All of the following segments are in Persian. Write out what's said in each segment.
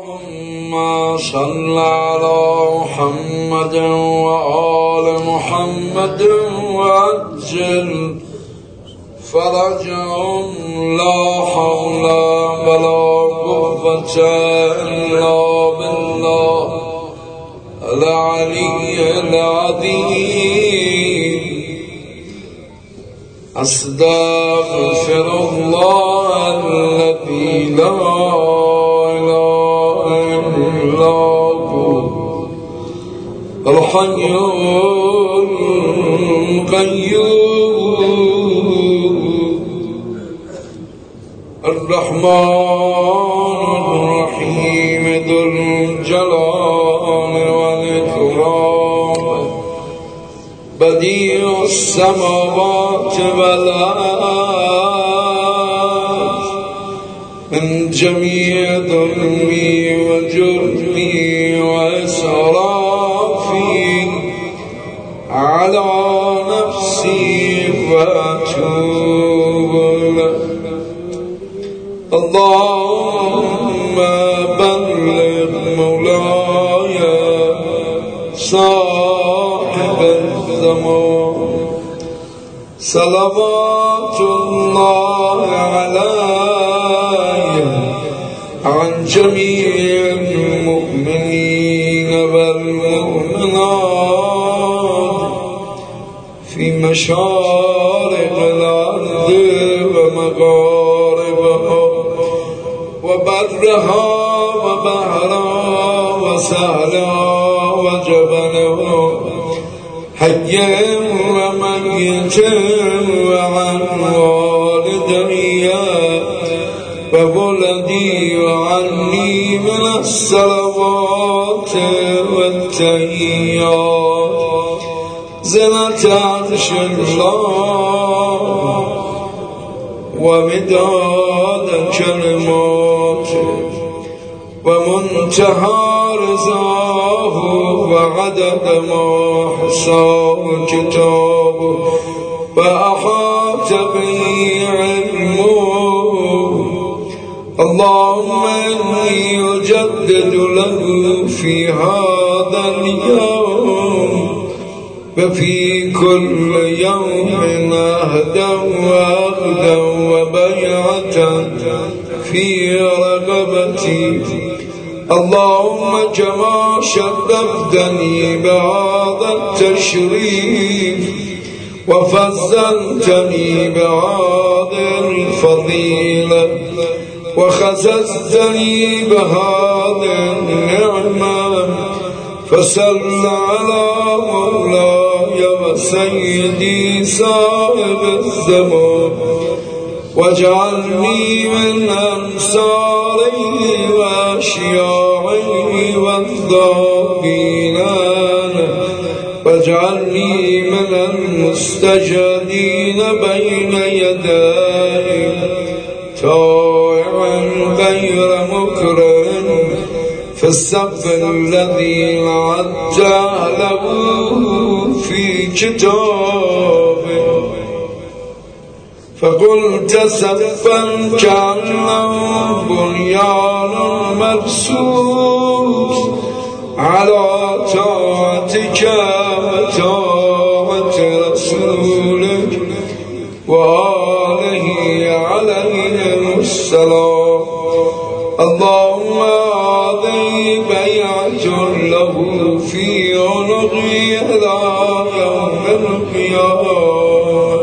اللهم صل على محمد وآل محمد وعجل فرجهم لا حول ولا قوة إلا بالله العلي العظيم. أستغفر الله الذي لا إله إلا هو الحي القيوم الرحمن الرحيم ذو الجلال والإكرام بديع السماوات والأرض من جميع ظلمي وجرمي وإسرافي على نفسي وأتوب إليه. اللهم بلغ مولاي صاحب الزمان صلوات الله عليه عن جميع المؤمنين والمؤمنات في مشارق الأرض ومغاربها وبرها وبحرها وسهلها وجبلها حي وميت وعن والدي وولدي وعني من الصلوات والتحيات زنة عرش الله ومداد كلماته ومنتهى رضاه وعدد ما حصاه كتابه وأحاط به علمه. اللهم إني أجدد له في هذا اليوم وفي كل يوم أهدا وأخدا وبيعة في رغبتي. اللهم كما شرفتني بهذا التشريف وفضلتني بهذه الفضيلة وخصصتني بهذه النعمة فصل على مولاي وسيدي صاحب الزمان واجعلني من أنصاره وأشياعه والذاكرين واجعلني من المستجدين بين يديه طائعا غير مكره في الصف الذي وعدت له في كتابه فقلت صفا كأنه بنيان مرصوص على طاعتك وطاعة رسولك وآله عليهم السلام. اللهم هذه بيعة له في عنقي إلى يوم القيامة.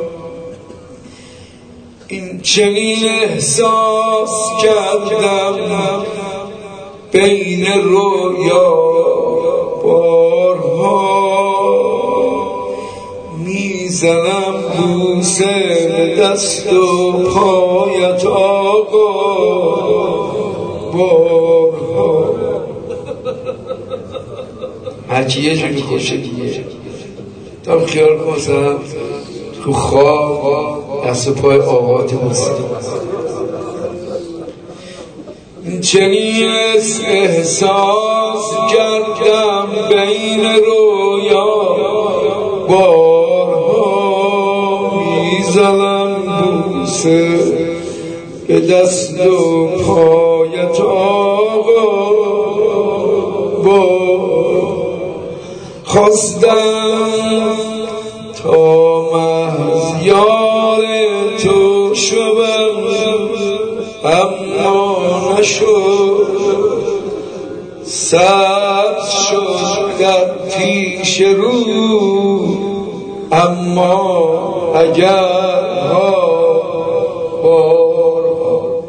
این چنین احساس کردم بین رویا بارها میزنم بوسه به دست و پایت آقا بارها. هرکی یه جوری خوشه دیگه تا خیال کنم تو خواب دست و پای آقات موسیقی چنین احساس کردم بین رویا بارها میزنم بوسه به دست و پایت آقا خواستم تا محض یار تو شدم اما نشد سبز شد در پیش رو اما اگرها بارها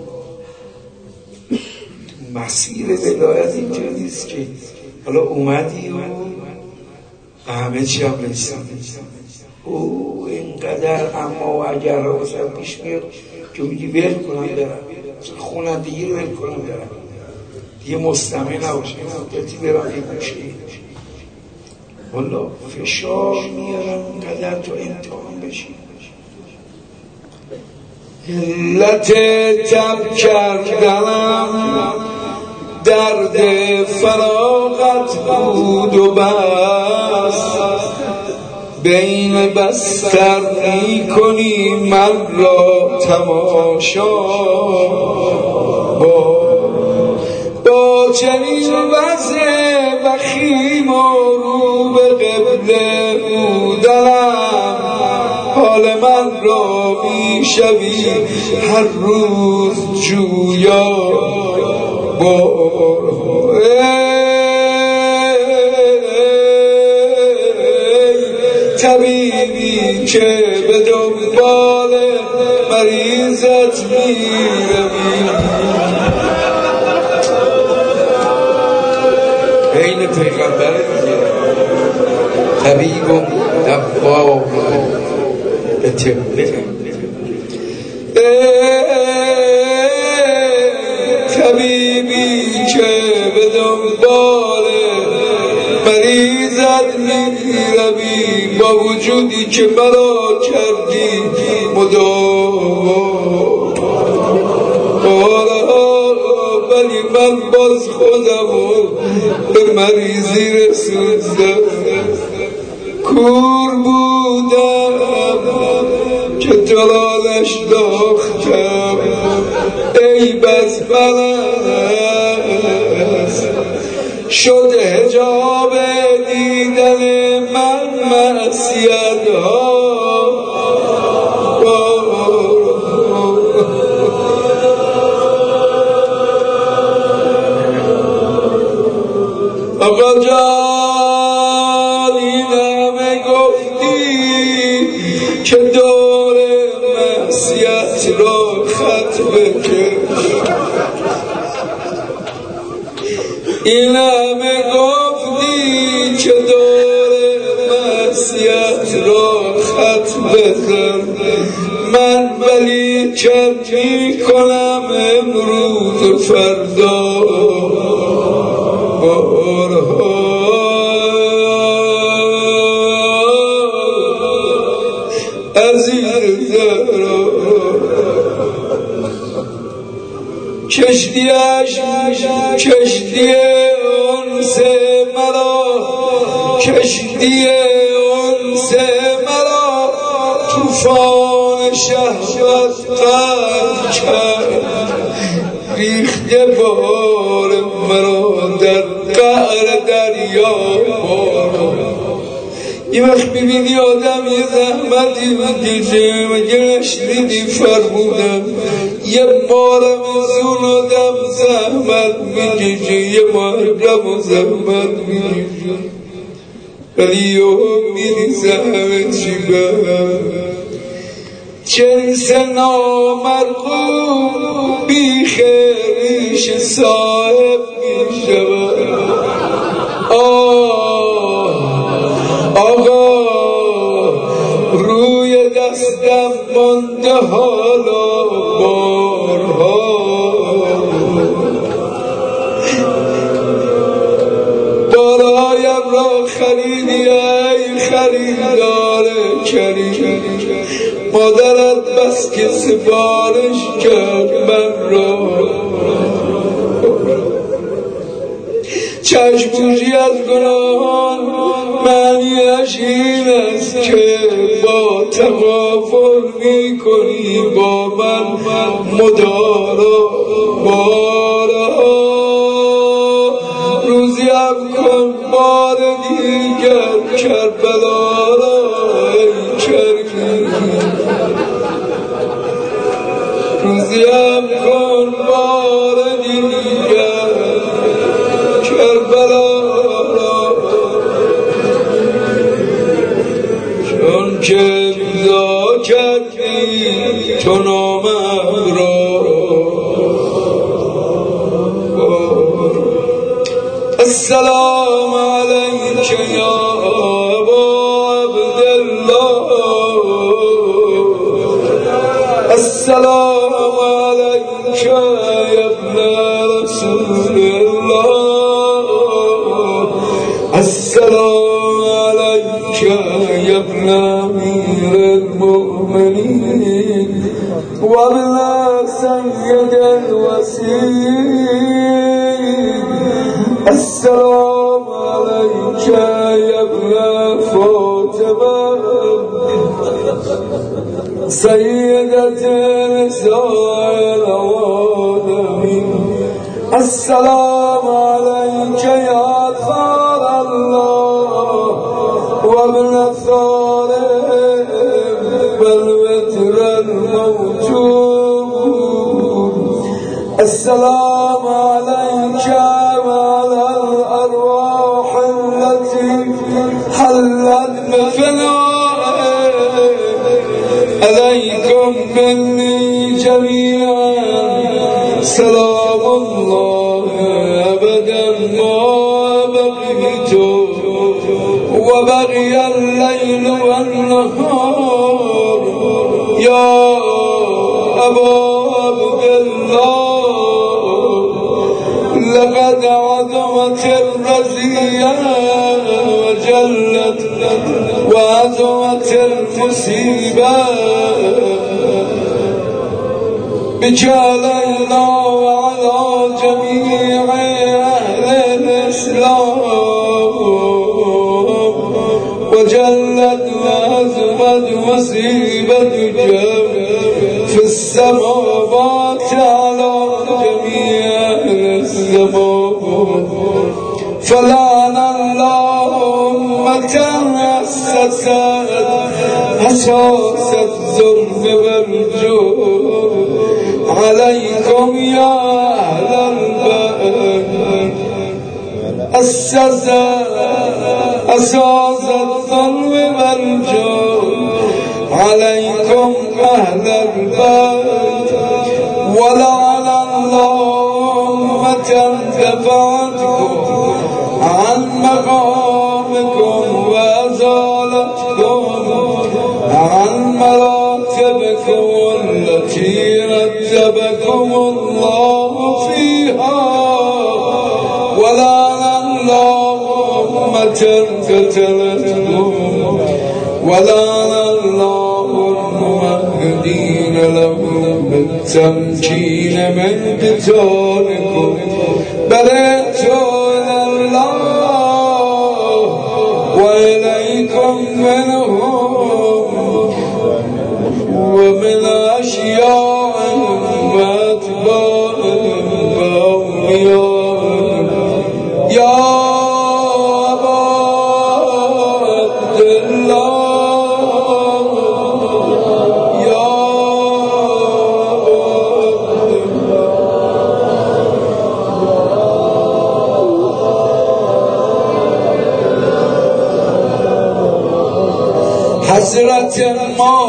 مسیر ولایت اینجا نیست که حالا اومدی و همه چی هم رسید او اینقدر اما و اگر را واسه پیش میاد که میگی ول کنم برم خونم دیگه ول کنم برم دیگه مستمع نباشه مدتی برم یه گوشه والا فشار میارم اینقدر تا امتحان بشی علت تب کردنم درد فراغت بود و بس بین بستر می کنی من را تماشا با چنین وضع وخیم و رو به قبله بودنم حال من را می شوی هر روز جویا طبیبی که به دنبال مریضت میروی این پیغمبر دیگه طبیب و دوا اتبه طبیبی که به دنبال مریضت میروی با وجودی که مرا کردی مداوا ولی من باز خودمو به مریضی رسوندم کور بودم که جلالش داختم ای بس است شد حجاب دیدن من معصیت ها آقا جان این همه گفتی که دور معصیت را خط بکش این همه گفتی که دور معصیت را خط بزن من ولی چند می کنم امروز فردا عزیز زهرا کشتیش کشتی انس مرا کشتی انس مرا طوفان شهوت غرق کرد ریخته بار مرا در قعر دریا یه وقت ببینی آدم یه زحمتی میکشه مگه نشنیدی فرمودم یه بارم از اون آدم زحمت میکشه یه محرم زحمت میکشه ولی یه میری زحمت چی جنس نامرغوب بی خیریش صاحب میشود آقا روی دستم مانده حالا بارها بارایم را خریدی ای خریدار کریم مادرت بس که سفارش کرد من را چشم‌پوشی از گناهان معنیش این است که با تغافل می‌کنی با من مدارا بارها روزیم کن بار دیگر کربلا را ای کربلا روزیم کن بار دیگر کربلا را چون که بیدا کردی تو نامم را السلام علیک یا ابا عبدالله السلام علیک یا ابن رسول الله السلام علیک یا ابن امیر المؤمنین و ابن سید الوسیل السلام عليك يا ابن فاطمة سيدة نساء العالمين السلام عليك يا ثار الله وابن ثار والوتر الموجود السلام عليك وعلى الأرواح التي حلت بفنائك عليكم مني جميعا سلام الله أبدا ما بقيت وبقي الليل والنهار يا أبا عبد الله لقد عظمت الرزية وجلت وعظمت المصيبة بك علينا وعلى جميع أهل الإسلام وجلت وعظمت مصيبتك في السماوات على جميع السماوات فلعن الله أمة أسست أساس الظلم والجور عليكم يا أهل البيت أسس أساس الظلم والجور عليكم أهل البيت ولعن الله أمة دفعتكم عن مقامكم وأزالتكم عن مراتبكم التي رتبكم الله فيها ولعن الله أمة قتلتكم ولعن الله الممهدين لهم بالتمكين من قتالكم برئت إلى الله وإليكم منهم ومن أشياء وأتباع وأولياء يا حضرت ما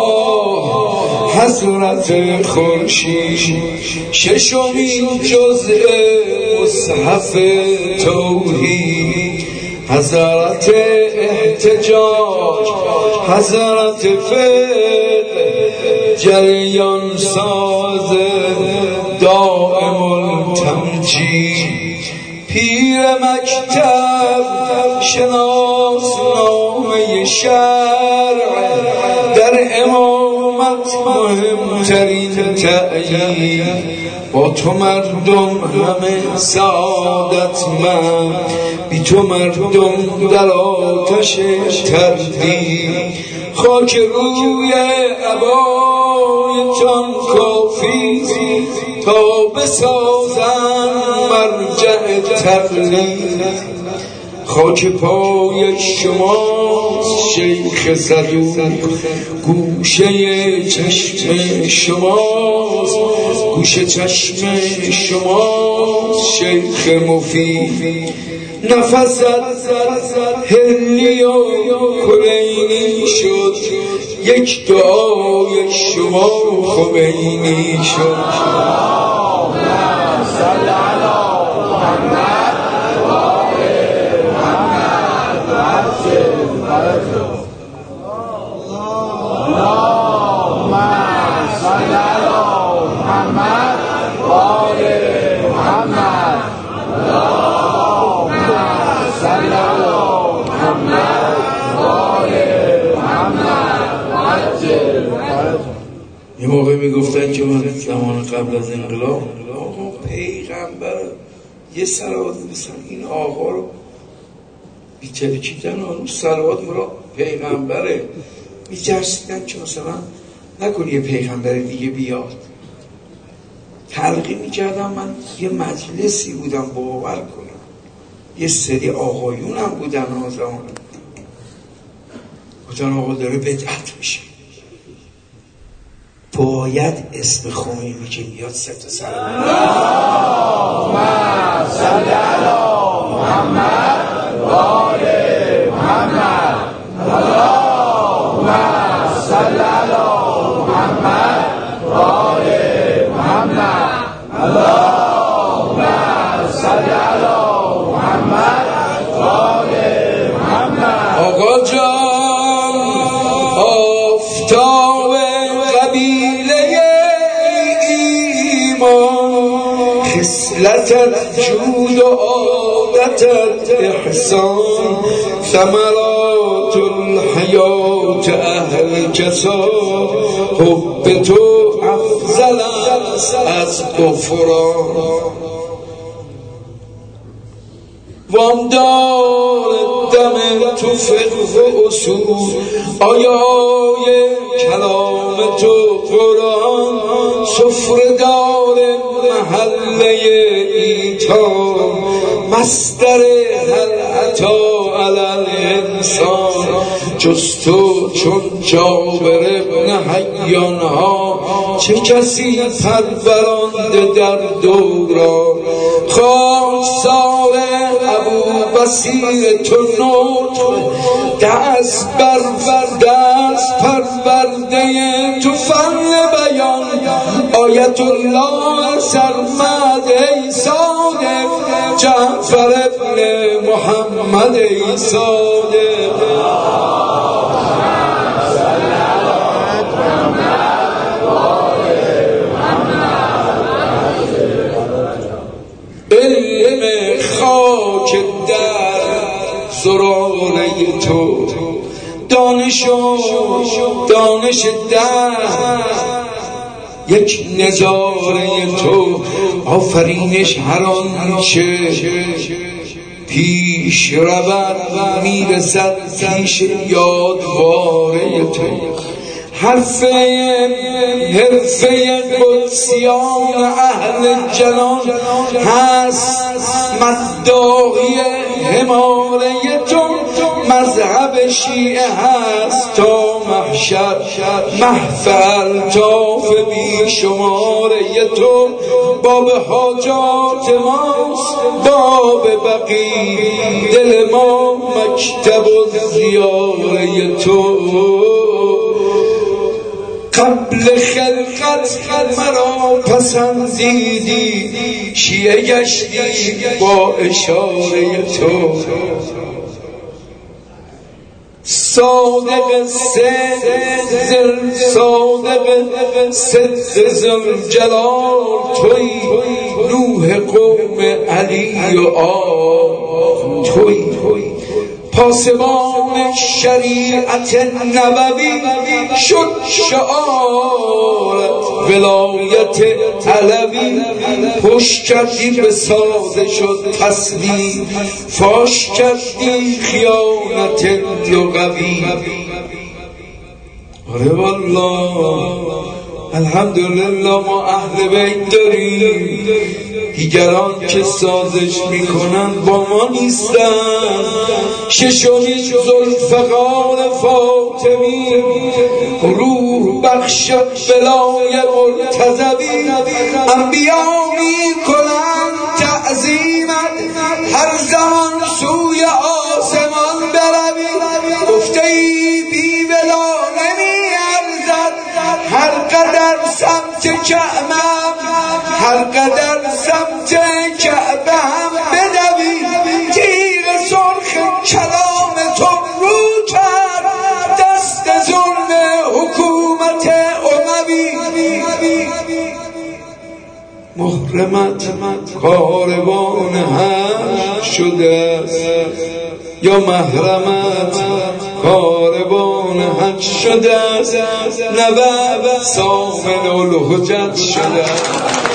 حضرت خورشید ششمین جزء مصحف توحید حضرت احتجاج حضرت فقه جریان ساز دائم التمجید پیر مکتب شناسنامه شرع در امامت مهمترین تعیین با تو مردم همه سعادتمند بی تو مردم در آتش تردید خاک روی عبایتان کافی تا بسازن مرجع تقلید خاک پای شماست شیخ صدوق، گوشه چشم شماست، گوشه چشم شماست شیخ مفید. نفست هلی و کلینی شد، یک دعای شما خمینی شد. یه موقع میگفتن که من زمان قبل از انقلاب پیغمبر یه صلوات بسن این آقا رو بیترکیدن و صلوات مرا پیغمبره میجرسیدن که مثلا نکنی یه پیغمبر دیگه بیاد. تلقی میکردم. من یه مجلسی بودم باور کنم، یه سری آقایونم بودن آزمان گفتن آقا داره بدعت میشه، باید اسم خمینی که بیاد سه تا سر اللهم صل علی محمد و آل محمد، اللهم صل علی محمد و آل محمد، اللهم صل علی محمد و آل محمد. آقا جان آفتاب خصلتت جود و عادتت احسان، ثمرات الحیات اهل جزا، حب تو افضل است از غفران. وامدار دم تو فقه و اصول، آیای کلام تو قرآن، سفره‌دار محله ایتان، مصدر هل عطا علی الانسان. جز تو چون جابر ابن حیان ها، چه کسی پرورانده در دوران. خواستار ابو بصیر تو نطق، دست بر دست پرورده تو فن بیان. آیت الله سرمد ای صادق، جعفر ابن محمد ای صادق. علم خاک در زراره تو، دانش در یک نظاره تو. آفرینش هر آنچه پیش رود میرسد پیش یادواره تو. حرفه قدسیان اهل جلال هست، مداحی حماره تو. مذهب شیعه هست تا محشر، محفل طاف بی شماره تو. باب حاجات ماست باب بقی، دل ما مکتب و زیاره تو. قبل خلقت مرا پسندیدی، شیعه گشتی با اشاره تو. صادق صدق ذوالجلال توی، روح قوم علی و آل توی. پاسبان شریعت نبوی شد شعار ولایت علوی. پشت کردی به ساده شد تسلیم، فاش کردی خیانت لغوی. آره والله الحمدلله ما اهل بیت داریم. دیگران که سازش میکنن با ما نیستن. ششمین ذوالفقار فاطمی روح بخش بلای مرتضوی انبیا میکنن تعظیمت هر زمان سوی آسمان بروی گفته ای بی ولا نمی ارزد هر قدر سمت کعبم هر قدر سمت کعبه هم بدوی تیر سرخ کلام تو رو کرد دست ظلم حکومت اموی محرمت کاروان حج شده است یا محرمت کاروان حج شده است نبب سامن الحجت شده است.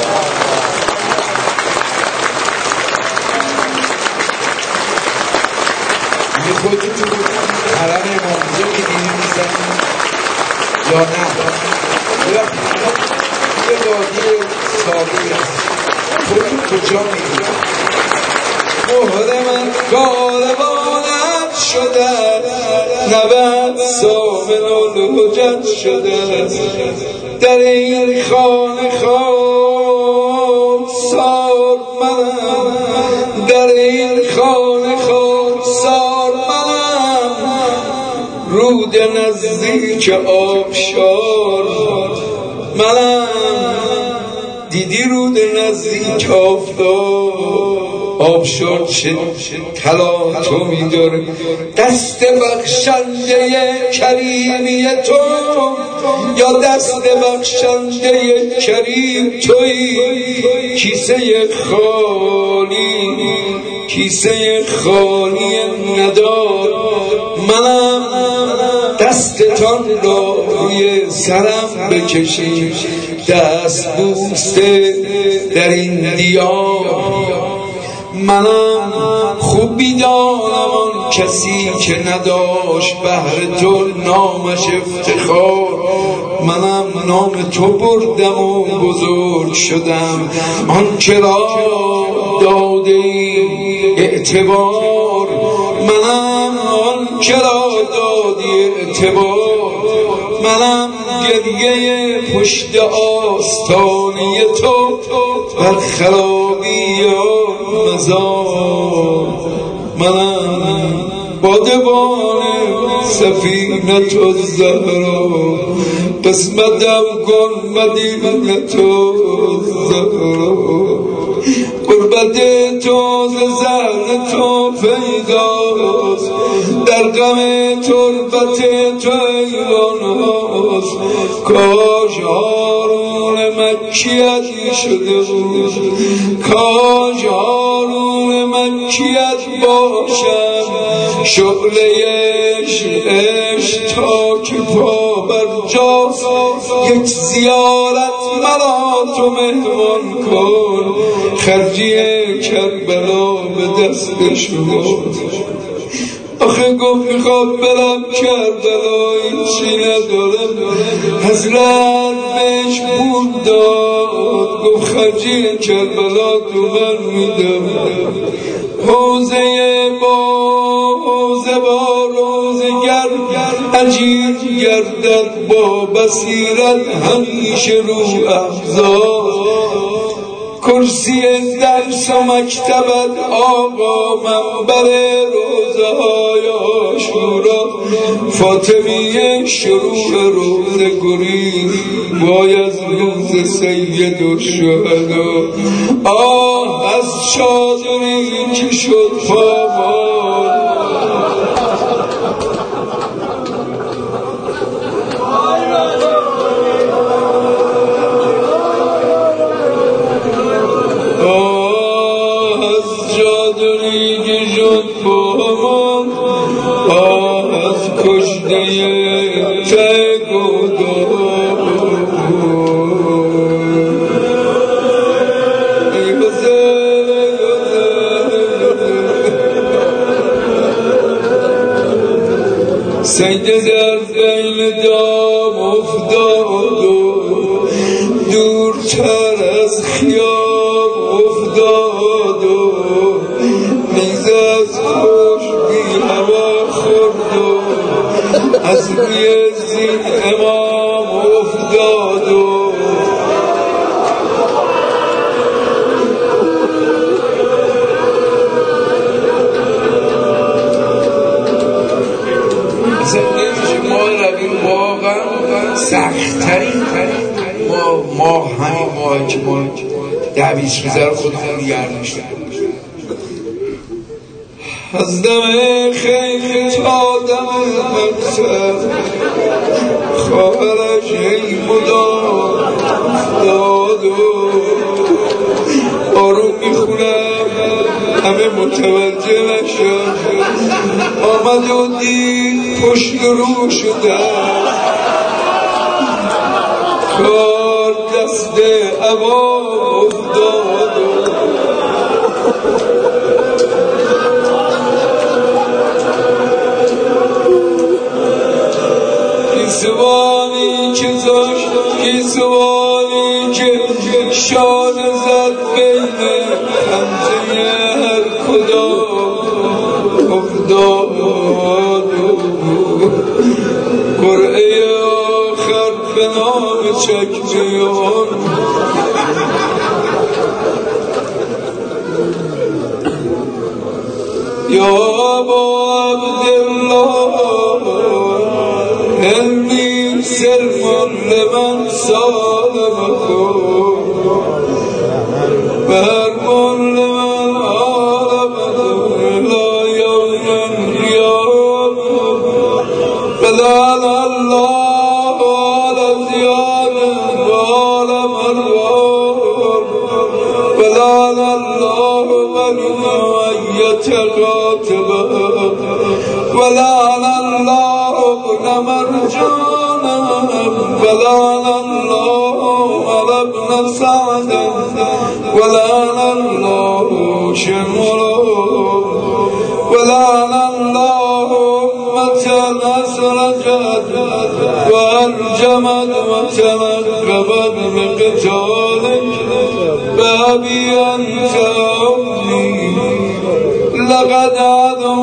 خودتون تو حرم امام رضا می‌بینید می‌زنید یا نه؟ یه وادی ساقی هست خودتون کجا می‌بینید؟ محرمت کاروانت شده نبض سامن الحجت شده در این خانه خاکسار منم در این خانه خاکسار منم رود نزدیک آبشار منم دیدی رود نزدیک آبشار چه تلاطمی داره دست بخشنده کریمی تو یا دست بخشنده کریم تویی کیسه خالی ندار منم دستتان را روی سرم بکشید دست بوسته در این دیار منم خوب بیدانم آن کسی که نداشت بهر تو نامش افتخار منم نام تو بردم و بزرگ شدم آن که را داده ای اعتبار منم آن که را دادی اعتبار منم گریه پشت آستانه تو بر خرابی و مزار منم بادبان سفینت الزهرا قسمتم کن مدینت الزهرا قربت تو ز زهر تو پیداست در غم تربت تو ایوان هاست کاش هارون مکیت شده بود کاش هارون مکیت باشم شعله عشق تا که پا بر جاست یک زیارت مرا تو مهمان کن خرجی کربلا به دست شما آخه گفت میخواد برم کربلا هیچی ندارم حضرت بهش پول داد گفت خرجی کربلا تو من میدم حوزه با روزگر عجیب گردد با بصیرت همیشه رو افزار کرسی درس و مکتبت آقا منبر روزه های عاشورا فاطمیه شروع روز گریز وای از روز سید الشهدا آه از چادری که شد پامال سجده در بین دام افتاد و دورتر از خیام افتاد از روی زین امام افتاد و اصلا نمیشه ما رویم واقعا سخت‌ترین ما همین ماه که ما دویز میذاره خودمون گردشتن از دم خیلی تا دم مقصد خواهرش ای مدام داد و آروم میخونم همه متوجه نشد آمد و دید پشت رو شدن کار دست عبا افتاد کیسوانی که داشت کیسوانی که شان زد بین خمزه هر کدام افتاد قرعه آخر به نام چکمیان یا ابا عبدالله انی سلم لمن سالمكم برم لمن عالمكم لا يوم القيامة فلعن الله على زيادة وعلى مروان ولعن الله من يتقاتل ولعن الله ابن مرجان ولعن الله على ابن سعد ولعن الله شمرا ولعن الله أمة أسرجت وأرجمت وتنقبت بقتالك بأبي أنت أمي لقد عظم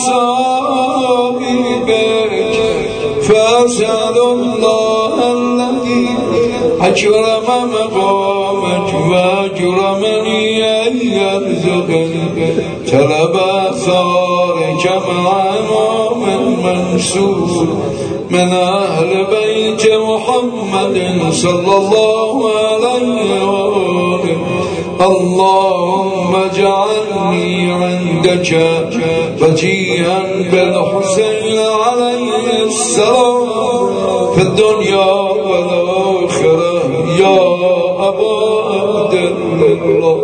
مصابي بك فأسأل الله الذي أكرم مقامك وأكرمني أن يرزقني طلب آثارك مع إمام منصور من أهل بيت محمد صلى الله عليه وآله اللهم اجعلني عندك وجيها بالحسين عليه السلام في الدنيا والآخرة يا أبا عبد الله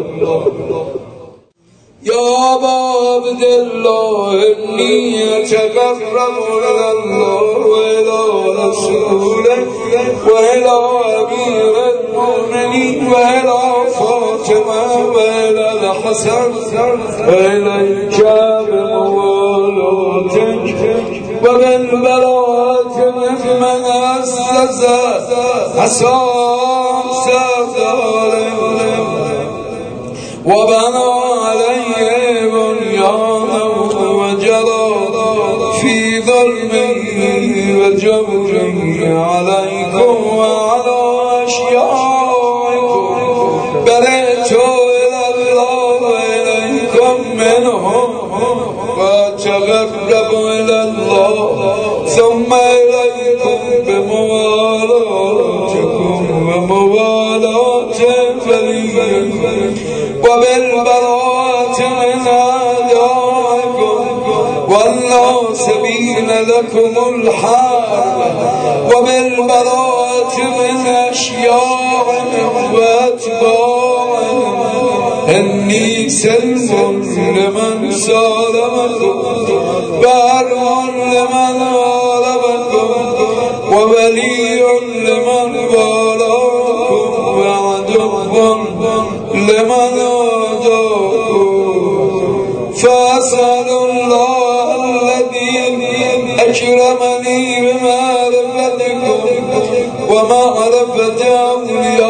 يا أبا عبد الله إني أتقرب إلى الله وإلى رسوله وإلى أمير المؤمنين وإلى فاطمة وإلى الحسن وإليك بموالاتك وبالبراءة ممن أسس أساس ذلك وبنى عليه بنيانه وجرى في ظلمه وجبره عليكم وعلى أشيائكم برئت إلى الله وإليكم منهم وأتقرب إلى الله ثم إليكم بموالاتكم وموالاة وليكم وبالبراءة من أعدائكم والناصبين لكم الحرب وبالبراءة من أشياعهم وأتباعهم إني سلم لمن سالمكم بر لمن غالبكم وولي لمن والاكم وعدو لمن عاداكم فأسأل الله الذي أكرمني بمعرفتكم ومعرفة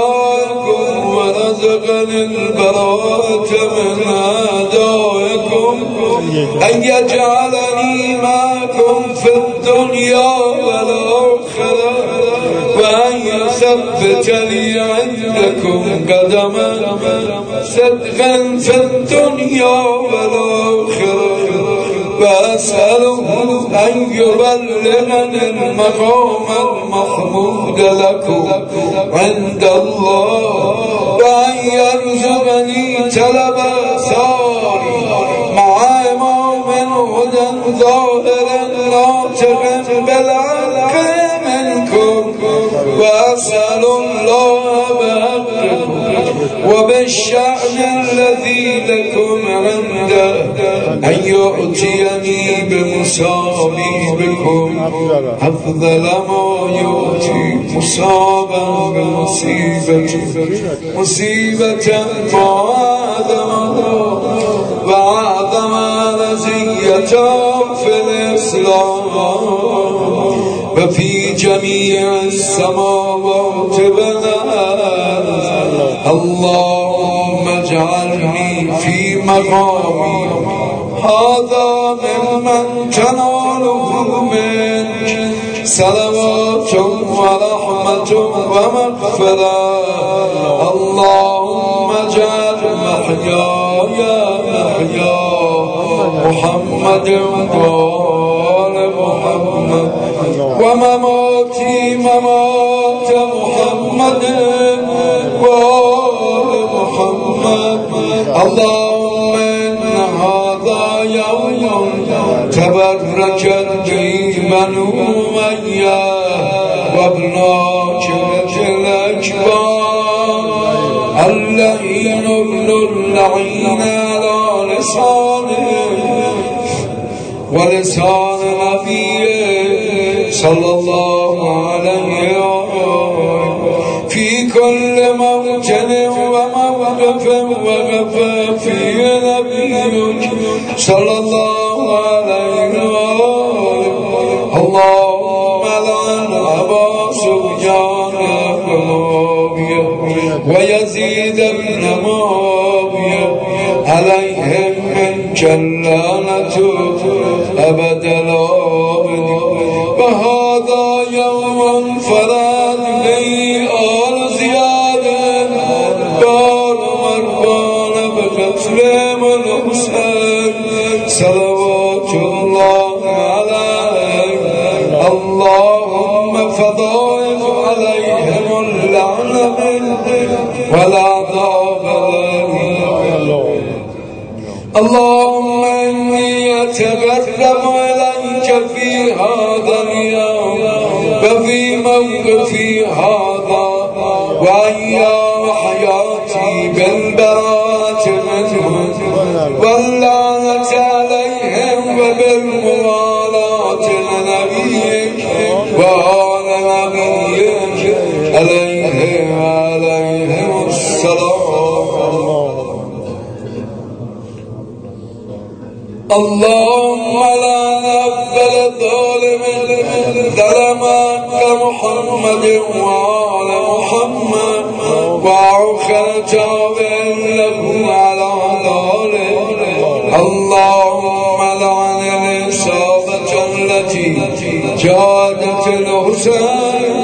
أوليائكم ورزقني البراءة من أعدائكم أن يجعلني معكم في الدنيا والآخرة وأن يثبت لي عندكم قدما صدقا في الدنيا والآخرة وأسأله أن يبلغني المقام المحمود لكم عند الله وأن يرزقني طلب ثاري مع إمام هدى ظاهر ناطق بالحق منكم وأسأل الله بحقكم وبالشأن الذي لكم عنده أن يؤتيني بمصابيبكم أفضل ما يؤتي مصابا مصيبة ما أعظم وأعظم رزية في الإسلام وفي جميع السماوات والأرض. اللهم اجعلني في مقامي هذا ممن تناله منك صلوات ورحمة ومغفرة. اللهم اجعل محياي محيا محمد وآل محمد ومماتي ممات محمد وآل محمد. اللهم إن هذا يوم تبركت به بنو أمية وابناك الأكبر اللعين ابن اللعين على لسانه ولسان نبيه صلى الله عليه وسلم في كل موطن وموقف وقف فيه نبيك صلى الله عليه وسلم. اللهم لعن أبا سفيان بن معاوية ويزيد بن معاوية عليهم من جلالة أبد الآبدين. وهذا يوم فرد لي آل زياد دار مروان بقتل الحسين صلوات الله عليه. اللهم فضائف عليهم اللعنة والعذاب عليهم. اللهم إني أتقرب إليك في هذا اليوم وفي موقفي هذا وأيام حياتي بالبراءة منهم واللعنة عليهم وبالموالاة لنبيك وآل نبيك عليهم السلام. اللهم لا نقبل ظالم ظلمك محمد وآل محمد وآخر تابع له على ذلك. اللهم لعن الإصابة التي جادت الحسين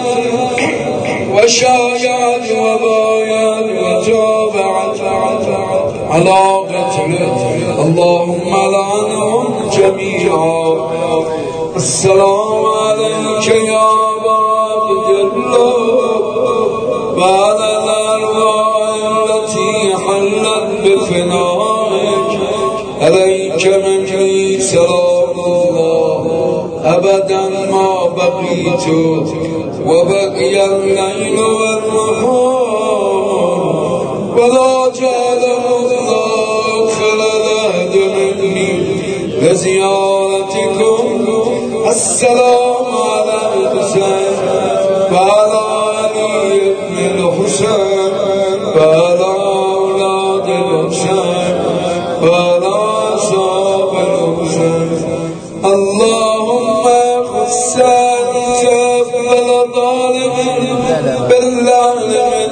وشايعت وبايعت وتابعت على قتله. اللهم لعنهم جميعا. السلام عليك يا أبا عبد الله وعلى الأرواح التي حلت بفنائك عليك مني سلام الله أبدا ما بقيت وبقي الليل والنهار ولا جعله الله فلا لهد مني لزيارتكم. السلام على الحسين وعلى علي بن الحسين وعلى أولاد الحسين وعلى أصحاب الحسين. اللهم خص تقبل ظالم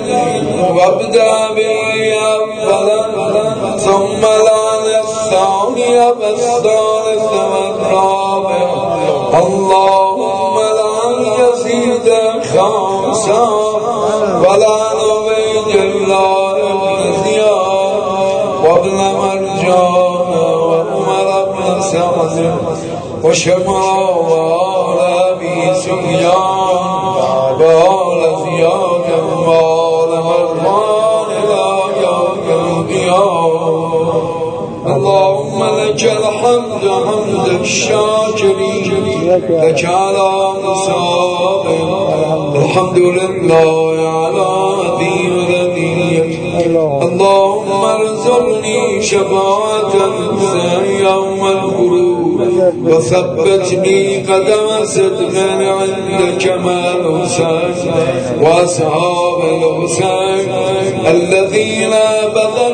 باللعنة وابدأ به أولا ثم لعن الثاني الثاني والثالث والرابع اللهم لا يزيد خامسا ولا نبيد الله بن زياد وابن مرجان وعمر بن سعد وشمع وآل أبي سفيان وآل زياد وآل مروان إلى يوم القيامة اللهم لك الحمد حمد الشاكرين لك على مصاب الحمد لله على دين اللهم ارزقني شفاعة يوم الخروج وثبتني قدم صدق عندك مع الحسين واصحاب الحسين الذين بذلوا